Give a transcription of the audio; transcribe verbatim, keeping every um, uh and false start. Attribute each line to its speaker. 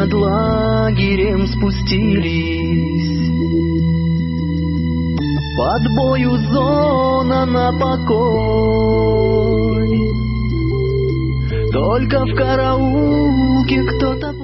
Speaker 1: над лагерем спустились. Под бою зона на покой, только в караулке кто-то